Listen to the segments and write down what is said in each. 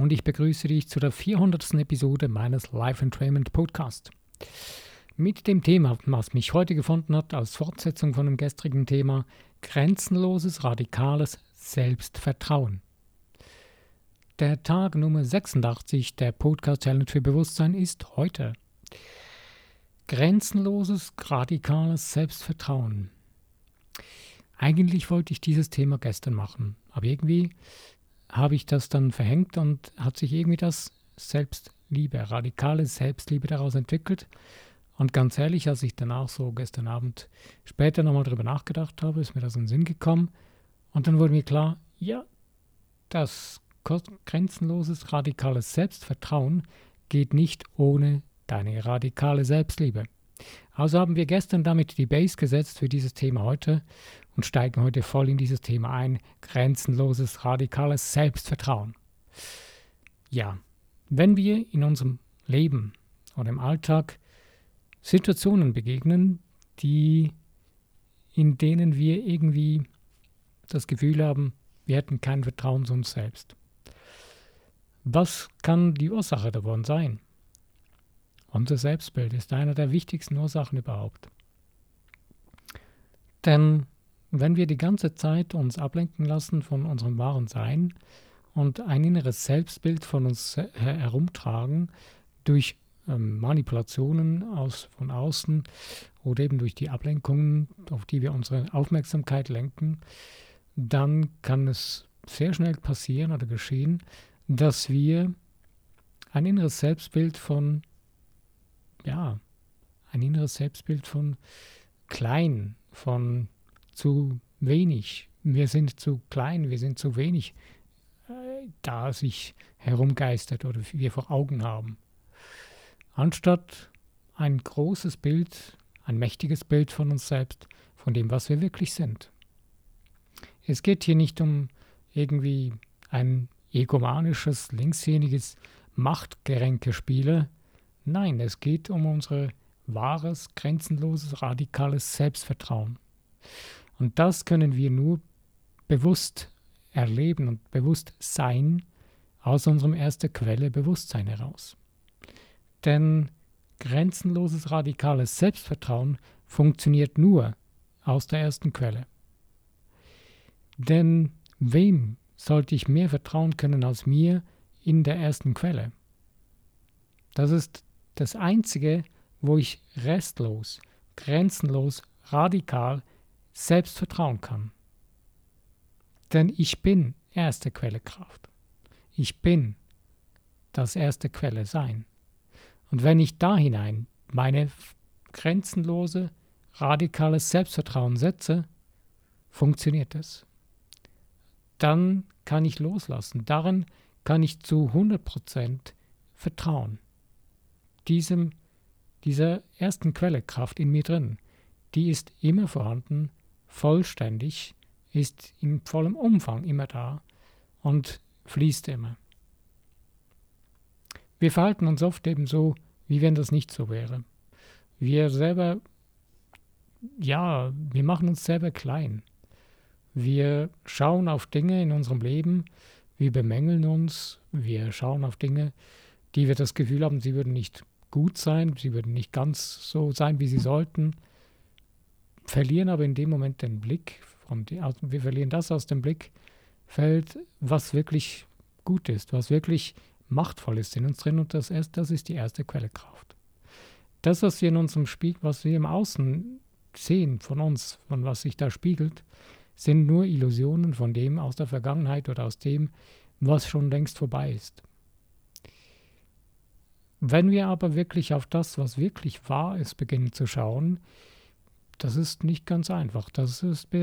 und ich begrüße dich zu der 400. Episode meines Life Entrainment Podcast. Mit dem Thema, was mich heute gefunden hat, als Fortsetzung von dem gestrigen Thema, grenzenloses, radikales Selbstvertrauen. Der Tag Nummer 86 der Podcast Challenge für Bewusstsein ist heute. Grenzenloses, radikales Selbstvertrauen. Eigentlich wollte ich dieses Thema gestern machen, aber irgendwie habe ich das dann verhängt und hat sich irgendwie das Selbstliebe, radikale Selbstliebe daraus entwickelt. Und ganz ehrlich, als ich danach so gestern Abend später nochmal drüber nachgedacht habe, ist mir das in den Sinn gekommen. Und dann wurde mir klar, ja, das grenzenloses, radikales Selbstvertrauen geht nicht ohne deine radikale Selbstliebe. Also haben wir gestern damit die Base gesetzt für dieses Thema heute und steigen heute voll in dieses Thema ein, grenzenloses, radikales Selbstvertrauen. Ja, wenn wir in unserem Leben oder im Alltag Situationen begegnen, in denen wir irgendwie das Gefühl haben, wir hätten kein Vertrauen zu uns selbst. Was kann die Ursache davon sein? Unser Selbstbild ist eine der wichtigsten Ursachen überhaupt. Denn wenn wir die ganze Zeit uns ablenken lassen von unserem wahren Sein und ein inneres Selbstbild von uns herumtragen durch Manipulationen von außen oder eben durch die Ablenkungen, auf die wir unsere Aufmerksamkeit lenken, dann kann es sehr schnell passieren oder geschehen, dass wir ein inneres Selbstbild von klein, von zu wenig. Wir sind zu klein, wir sind zu wenig, da sich herumgeistert oder wir vor Augen haben. Anstatt ein großes Bild, ein mächtiges Bild von uns selbst, von dem, was wir wirklich sind. Es geht hier nicht um irgendwie ein egomanisches, linkshäniges Machtgeränkespiele. Nein, es geht um unser wahres, grenzenloses, radikales Selbstvertrauen. Und das können wir nur bewusst erleben und bewusst sein aus unserem ersten Quelle Bewusstsein heraus. Denn grenzenloses, radikales Selbstvertrauen funktioniert nur aus der ersten Quelle. Denn wem sollte ich mehr vertrauen können als mir in der ersten Quelle? Das ist das Einzige, wo ich restlos, grenzenlos, radikal selbst vertrauen kann. Denn ich bin erste Quelle Kraft. Ich bin das erste Quelle Sein. Und wenn ich da hinein meine grenzenlose, radikales Selbstvertrauen setze, funktioniert es. Dann kann ich loslassen. Darin kann ich zu 100% vertrauen. Dieser ersten Quelle Kraft in mir drin, die ist immer vorhanden, vollständig, ist in vollem Umfang immer da und fließt immer. Wir verhalten uns oft eben so, wie wenn das nicht so wäre. Wir machen uns selber klein. Wir schauen auf Dinge in unserem Leben, wir bemängeln uns, wir schauen auf Dinge, die wir das Gefühl haben, sie würden nicht gut sein, sie würden nicht ganz so sein, wie sie sollten, verlieren aber in dem Moment den Blick, wir verlieren das aus dem Blickfeld, was wirklich gut ist, was wirklich machtvoll ist in uns drin und das ist die erste Quelle Kraft. Das, was wir in unserem Spiegel, was wir im Außen sehen von uns, von was sich da spiegelt, sind nur Illusionen von dem aus der Vergangenheit oder aus dem, was schon längst vorbei ist. Wenn wir aber wirklich auf das, was wirklich wahr ist, beginnen zu schauen, das ist nicht ganz einfach. Das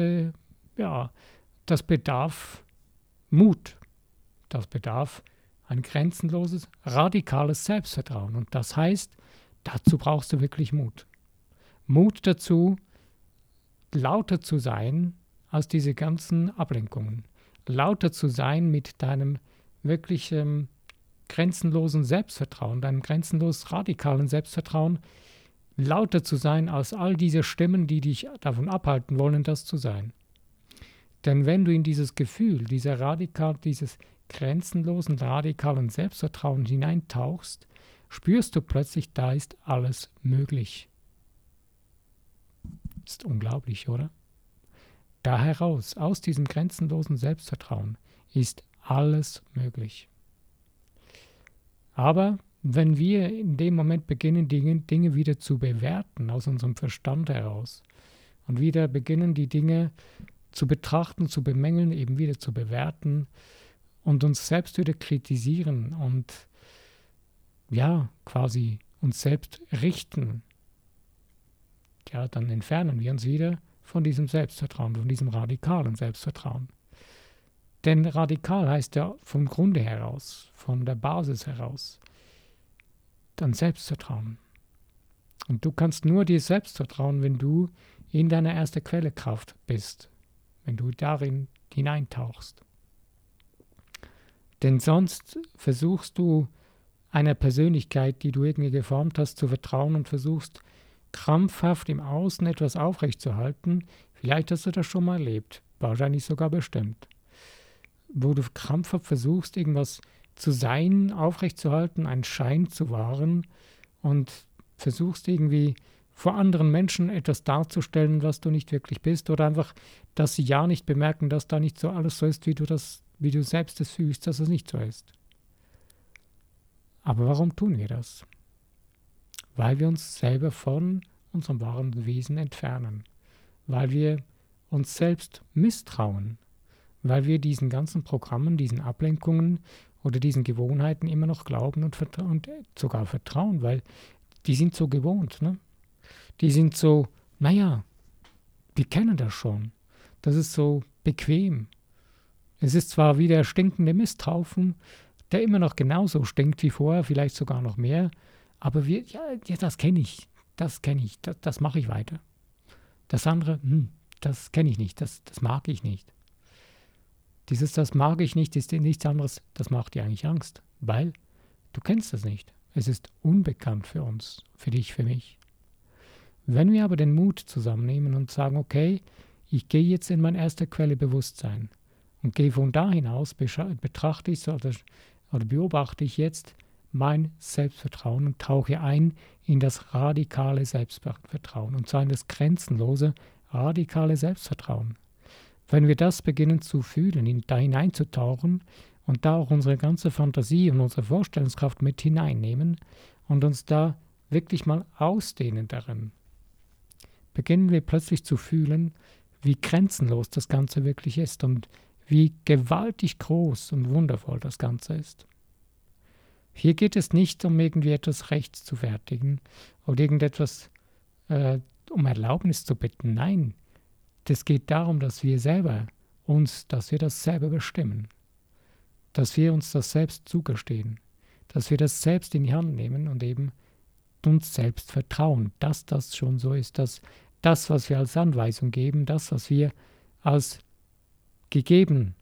bedarf Mut. Das bedarf ein grenzenloses, radikales Selbstvertrauen. Und das heißt, dazu brauchst du wirklich Mut. Mut dazu, lauter zu sein als diese ganzen Ablenkungen. Lauter zu sein mit deinem wirklich grenzenlosen Selbstvertrauen, deinem grenzenlos radikalen Selbstvertrauen, lauter zu sein als all diese Stimmen, die dich davon abhalten wollen, das zu sein. Denn wenn du in dieses Gefühl, dieses grenzenlosen, radikalen Selbstvertrauen hineintauchst, spürst du plötzlich, da ist alles möglich. Ist unglaublich, oder? Da heraus, aus diesem grenzenlosen Selbstvertrauen, ist alles möglich. Aber wenn wir in dem Moment beginnen, Dinge wieder zu bewerten aus unserem Verstand heraus und wieder beginnen, die Dinge zu betrachten, zu bemängeln, eben wieder zu bewerten und uns selbst wieder kritisieren und ja, quasi uns selbst richten, ja, dann entfernen wir uns wieder von diesem Selbstvertrauen, von diesem radikalen Selbstvertrauen. Denn radikal heißt ja vom Grunde heraus, von der Basis heraus, dann Selbstvertrauen. Und du kannst nur dir selbst vertrauen, wenn du in deiner ersten Quellekraft bist, wenn du darin hineintauchst. Denn sonst versuchst du einer Persönlichkeit, die du irgendwie geformt hast, zu vertrauen und versuchst krampfhaft im Außen etwas aufrechtzuerhalten. Vielleicht hast du das schon mal erlebt, wahrscheinlich sogar bestimmt. Wo du krampfhaft versuchst, irgendwas zu sein, aufrechtzuerhalten, einen Schein zu wahren und versuchst irgendwie vor anderen Menschen etwas darzustellen, was du nicht wirklich bist, oder einfach, dass sie ja nicht bemerken, dass da nicht so alles so ist, wie du selbst es fühlst, dass es nicht so ist. Aber warum tun wir das? Weil wir uns selber von unserem wahren Wesen entfernen, weil wir uns selbst misstrauen, weil wir diesen ganzen Programmen, diesen Ablenkungen oder diesen Gewohnheiten immer noch glauben und sogar vertrauen, weil die sind so gewohnt, ne? Die sind so, naja, wir kennen das schon. Das ist so bequem. Es ist zwar wie der stinkende Misthaufen, der immer noch genauso stinkt wie vorher, vielleicht sogar noch mehr, aber das kenne ich, das mache ich weiter. Das andere, das kenne ich nicht, das mag ich nicht. Das mag ich nicht, ist nichts anderes, das macht dir eigentlich Angst, weil du kennst das nicht. Es ist unbekannt für uns, für dich, für mich. Wenn wir aber den Mut zusammennehmen und sagen, okay, ich gehe jetzt in mein erste Quelle Bewusstsein und gehe von da hinaus, betrachte ich oder beobachte ich jetzt mein Selbstvertrauen und tauche ein in das radikale Selbstvertrauen, und zwar in das grenzenlose, radikale Selbstvertrauen. Wenn wir das beginnen zu fühlen, da hineinzutauchen und da auch unsere ganze Fantasie und unsere Vorstellungskraft mit hineinnehmen und uns da wirklich mal ausdehnen darin, beginnen wir plötzlich zu fühlen, wie grenzenlos das Ganze wirklich ist und wie gewaltig groß und wundervoll das Ganze ist. Hier geht es nicht um irgendwie etwas rechts zu fertigen oder irgendetwas um Erlaubnis zu bitten. Nein, es geht darum, dass wir das selber bestimmen, dass wir uns das selbst zugestehen, dass wir das selbst in die Hand nehmen und eben uns selbst vertrauen, dass das schon so ist, dass das, was wir als Anweisung geben, das, was wir als gegeben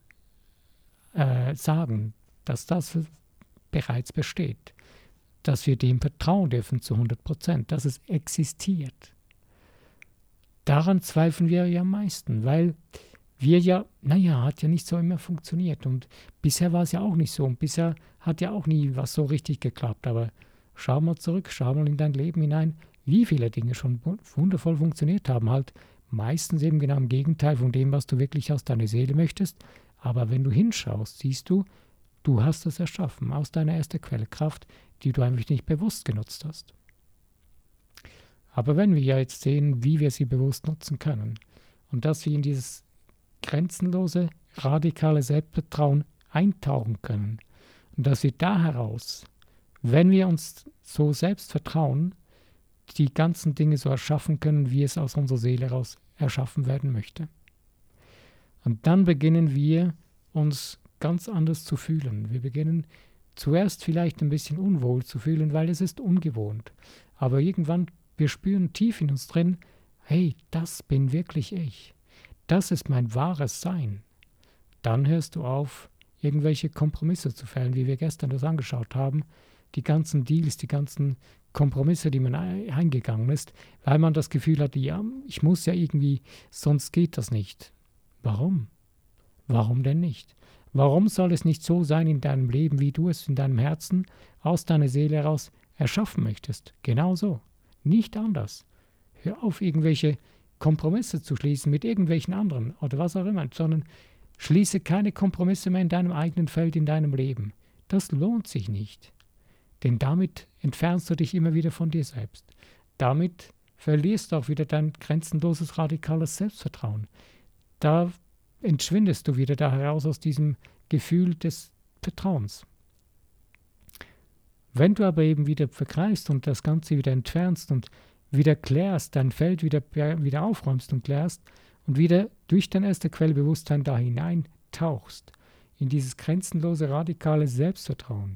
sagen, dass das bereits besteht, dass wir dem vertrauen dürfen zu 100%, dass es existiert. Daran zweifeln wir ja am meisten, weil wir hat ja nicht so immer funktioniert und bisher war es ja auch nicht so und bisher hat ja auch nie was so richtig geklappt, aber schau mal zurück, schau mal in dein Leben hinein, wie viele Dinge schon wundervoll funktioniert haben, halt meistens eben genau im Gegenteil von dem, was du wirklich aus deiner Seele möchtest, aber wenn du hinschaust, siehst du, du hast es erschaffen aus deiner ersten Quelle Kraft, die du eigentlich nicht bewusst genutzt hast. Aber wenn wir ja jetzt sehen, wie wir sie bewusst nutzen können und dass wir in dieses grenzenlose, radikale Selbstvertrauen eintauchen können und dass wir da heraus, wenn wir uns so selbst vertrauen, die ganzen Dinge so erschaffen können, wie es aus unserer Seele heraus erschaffen werden möchte. Und dann beginnen wir uns ganz anders zu fühlen. Wir beginnen zuerst vielleicht ein bisschen unwohl zu fühlen, weil es ist ungewohnt. Aber irgendwann, wir spüren tief in uns drin, hey, das bin wirklich ich. Das ist mein wahres Sein. Dann hörst du auf, irgendwelche Kompromisse zu fällen, wie wir gestern das angeschaut haben. Die ganzen Deals, die ganzen Kompromisse, die man eingegangen ist, weil man das Gefühl hat, ja, ich muss ja irgendwie, sonst geht das nicht. Warum? Warum denn nicht? Warum soll es nicht so sein in deinem Leben, wie du es in deinem Herzen aus deiner Seele heraus erschaffen möchtest? Genau so. Nicht anders. Hör auf, irgendwelche Kompromisse zu schließen mit irgendwelchen anderen oder was auch immer, sondern schließe keine Kompromisse mehr in deinem eigenen Feld, in deinem Leben. Das lohnt sich nicht. Denn damit entfernst du dich immer wieder von dir selbst. Damit verlierst du auch wieder dein grenzenloses, radikales Selbstvertrauen. Da entschwindest du wieder da heraus aus diesem Gefühl des Vertrauens. Wenn du aber eben wieder verkreist und das Ganze wieder entfernst und wieder klärst, dein Feld wieder aufräumst und klärst und wieder durch dein erste Quellbewusstsein da hineintauchst, in dieses grenzenlose, radikale Selbstvertrauen,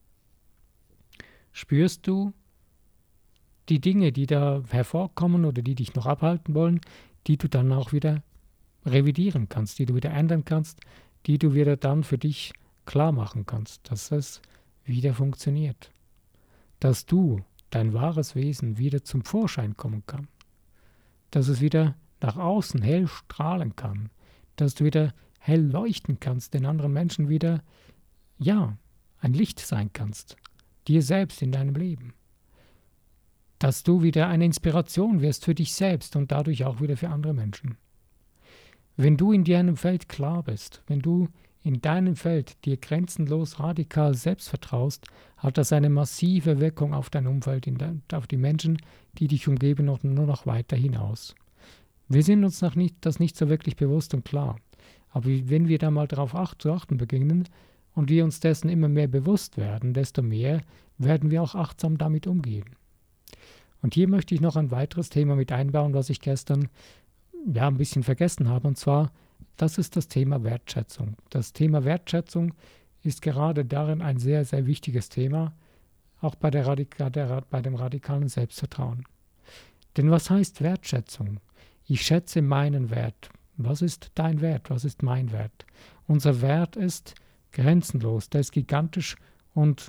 spürst du die Dinge, die da hervorkommen oder die dich noch abhalten wollen, die du dann auch wieder revidieren kannst, die du wieder ändern kannst, die du wieder dann für dich klar machen kannst, dass es wieder funktioniert. Dass du, dein wahres Wesen, wieder zum Vorschein kommen kann. Dass es wieder nach außen hell strahlen kann. Dass du wieder hell leuchten kannst, den anderen Menschen wieder, ja, ein Licht sein kannst. Dir selbst in deinem Leben. Dass du wieder eine Inspiration wirst für dich selbst und dadurch auch wieder für andere Menschen. Wenn du in deinem Feld klar bist, wenn du in deinem Feld dir grenzenlos radikal selbst vertraust, hat das eine massive Wirkung auf dein Umfeld, auf die Menschen, die dich umgeben, und nur noch weiter hinaus. Wir sind uns das nicht so wirklich bewusst und klar. Aber wenn wir da mal darauf zu achten beginnen und wir uns dessen immer mehr bewusst werden, desto mehr werden wir auch achtsam damit umgehen. Und hier möchte ich noch ein weiteres Thema mit einbauen, was ich gestern ein bisschen vergessen habe, und zwar, das ist das Thema Wertschätzung. Das Thema Wertschätzung ist gerade darin ein sehr, sehr wichtiges Thema, auch bei dem radikalen Selbstvertrauen. Denn was heißt Wertschätzung? Ich schätze meinen Wert. Was ist dein Wert? Was ist mein Wert? Unser Wert ist grenzenlos, der ist gigantisch und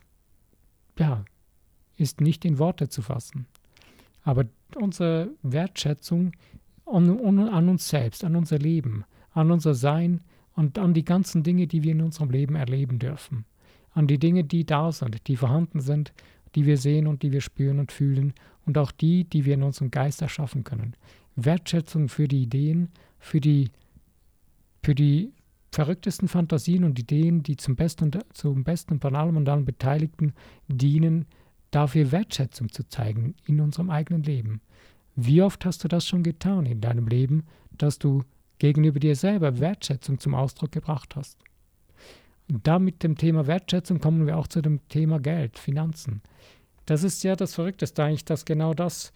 ist nicht in Worte zu fassen. Aber unsere Wertschätzung an uns selbst, an unser Leben, an unser Sein und an die ganzen Dinge, die wir in unserem Leben erleben dürfen. An die Dinge, die da sind, die vorhanden sind, die wir sehen und die wir spüren und fühlen und auch die wir in unserem Geist erschaffen können. Wertschätzung für die Ideen, für die verrücktesten Fantasien und Ideen, die zum Besten von allem und allen Beteiligten dienen, dafür Wertschätzung zu zeigen in unserem eigenen Leben. Wie oft hast du das schon getan in deinem Leben, dass du gegenüber dir selber Wertschätzung zum Ausdruck gebracht hast? Und da mit dem Thema Wertschätzung kommen wir auch zu dem Thema Geld, Finanzen. Das ist ja das Verrückteste eigentlich, dass genau das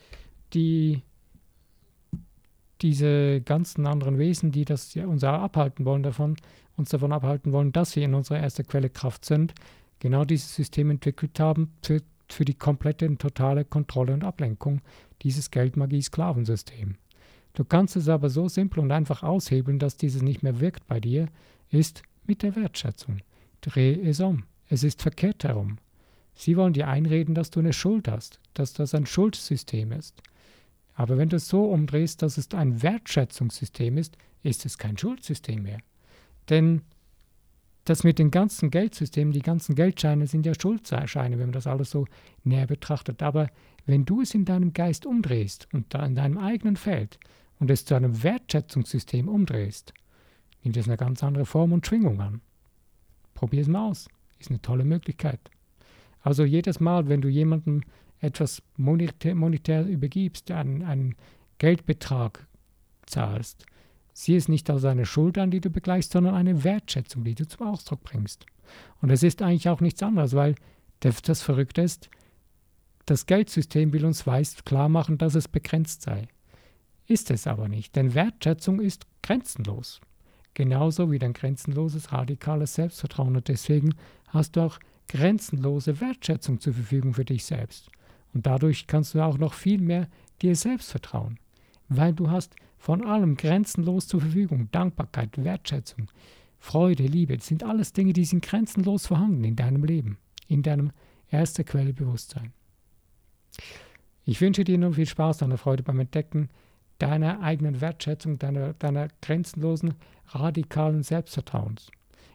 diese ganzen anderen Wesen, die das uns abhalten wollen uns davon abhalten wollen, dass wir in unserer ersten Quelle Kraft sind, genau dieses System entwickelt haben für die komplette und totale Kontrolle und Ablenkung dieses Geldmagie-Sklavensystem. Du kannst es aber so simpel und einfach aushebeln, dass dieses nicht mehr wirkt bei dir, ist mit der Wertschätzung. Dreh es um. Es ist verkehrt herum. Sie wollen dir einreden, dass du eine Schuld hast, dass das ein Schuldsystem ist. Aber wenn du es so umdrehst, dass es ein Wertschätzungssystem ist es kein Schuldsystem mehr. Denn das mit den ganzen Geldsystemen, die ganzen Geldscheine sind ja Schuldscheine, wenn man das alles so näher betrachtet. Aber wenn du es in deinem Geist umdrehst und da in deinem eigenen Feld und es zu einem Wertschätzungssystem umdrehst, nimmt es eine ganz andere Form und Schwingung an. Probier es mal aus. Ist eine tolle Möglichkeit. Also jedes Mal, wenn du jemandem etwas monetär übergibst, einen Geldbetrag zahlst, sieh es nicht als eine Schuld an, die du begleichst, sondern eine Wertschätzung, die du zum Ausdruck bringst. Und es ist eigentlich auch nichts anderes, weil das Verrückte ist, das Geldsystem will uns klar machen, dass es begrenzt sei. Ist es aber nicht, denn Wertschätzung ist grenzenlos. Genauso wie dein grenzenloses, radikales Selbstvertrauen. Und deswegen hast du auch grenzenlose Wertschätzung zur Verfügung für dich selbst. Und dadurch kannst du auch noch viel mehr dir selbst vertrauen, weil du hast von allem grenzenlos zur Verfügung. Dankbarkeit, Wertschätzung, Freude, Liebe, das sind alles Dinge, die sind grenzenlos vorhanden in deinem Leben, in deinem ersten Quelle Bewusstsein. Ich wünsche dir nur viel Spaß, deine Freude beim Entdecken deiner eigenen Wertschätzung, deiner grenzenlosen, radikalen Selbstvertrauens.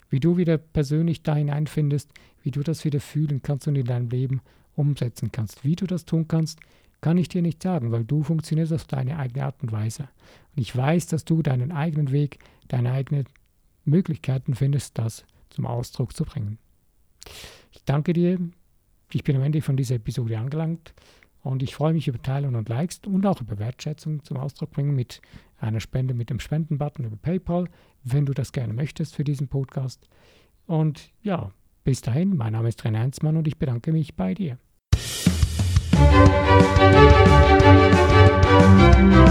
Wie du wieder persönlich da hineinfindest, wie du das wieder fühlen kannst und in deinem Leben umsetzen kannst. Wie du das tun kannst, kann ich dir nicht sagen, weil du funktionierst auf deine eigene Art und Weise. Und ich weiß, dass du deinen eigenen Weg, deine eigenen Möglichkeiten findest, das zum Ausdruck zu bringen. Ich danke dir. Ich bin am Ende von dieser Episode angelangt und ich freue mich über Teilen und Likes und auch über Wertschätzung zum Ausdruck bringen mit einer Spende, mit dem Spendenbutton über PayPal, wenn du das gerne möchtest für diesen Podcast. Und ja, bis dahin, mein Name ist René Heinzmann und ich bedanke mich bei dir.